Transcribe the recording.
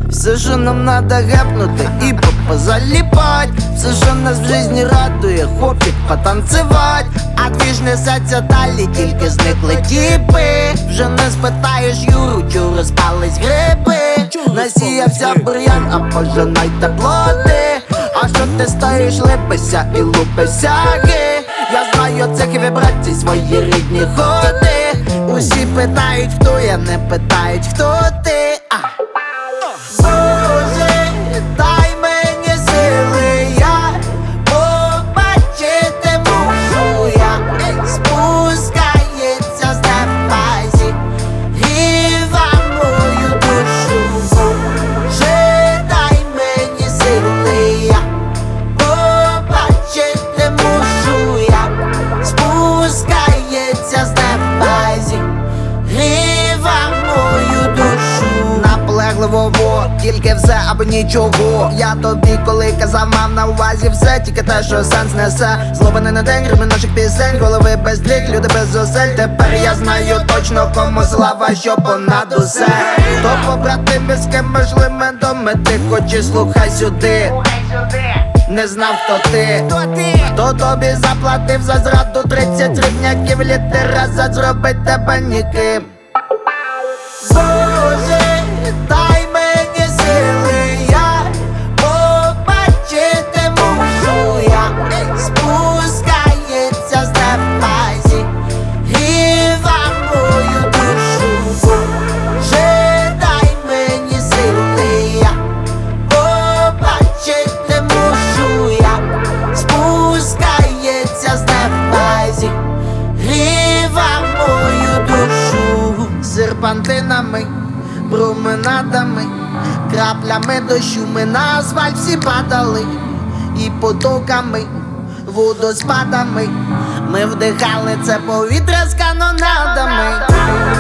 Все, що нам надо гепнути і позаліпать. Все, що нас в житті радує, хопік потанцевать. А двіж несеться далі, тільки зникли тіпи. Вже не спитаєш Юру, чу розпались гриби. Насіявся бур'ян, а пожинайте плоди. А що ти стоїш, липися і лупися ги? Я знаю цих вібрацій, свої рідні ходи. Усі питають, хто я, не питають, хто ти. Боже, дай мені сили, я побачити мушу я. Спускається з неба зігріва мою душу. Боже, дай мені сили, я побачити мушу я. Спускається з неба зігріва мою душу. Наполегливо, тільки все або нічого. Я тобі коли казав, мав на увазі все, тільки те, що сенс несе. Злобаний на день, рими наших пісень, голови без дріг, люди без зусиль. Тепер я знаю точно, кому слава, що понад усе. Хто побратими, з ким можливо доми, ти хочеш, слухай сюди. Не знав, хто ти, хто тобі заплатив за зраду 30 рівняків, літера за зробить тебе ніким. Боже, дай мені сили, я побачити мушу я. Спускається з неба зігріва мою душу. Боже, дай мені сили, я побачити мушу я. Спускається з неба зігріва мою душу. Серпантинами, променадами, краплями дощу ми на асфальт всі падали. І потоками, водоспадами ми вдихали це повітря з канонадами.